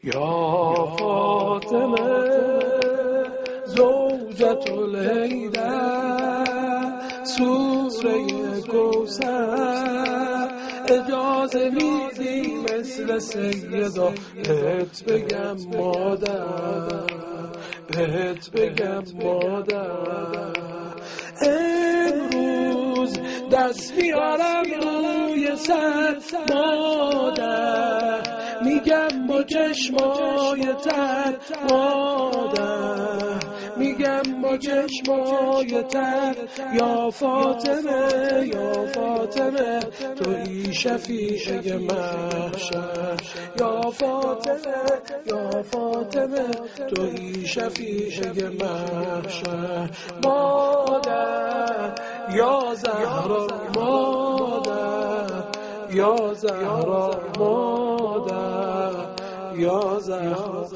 یا فاطمه زوجة لیلا سوره کوثر اجازه میدی مثل سیدا بهت بگم مادر، بهت بگم مادر. امروز دست میارم روی سر مادر، میگم با چشمای تر مادر، میگم با چشمای تر. یا فاطمه یا فاطمه تویی شفیع محشر، یا فاطمه یا فاطمه تویی شفیع محشر. مادر یا زهرا مادر، یا زهرا مادر، یا زهرا